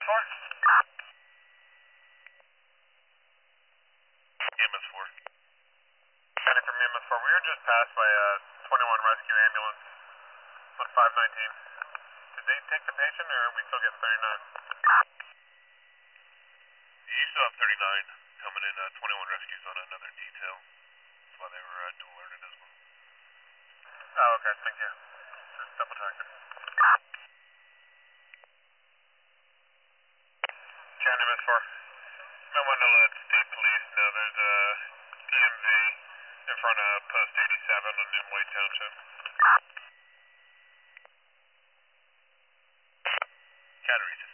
4? EMS 4. County from EMS 4. We were just passed by a 21 rescue ambulance on 519. Did they take the patient, or are we still getting 39? You still have 39 coming in, 21 rescues on another detail. That's why they were dual alerted as well. Oh, okay, thank you. Just double checking. County EMS 4. I want to let state police know there's a DMV in front of Post 87 in White Township. Cattery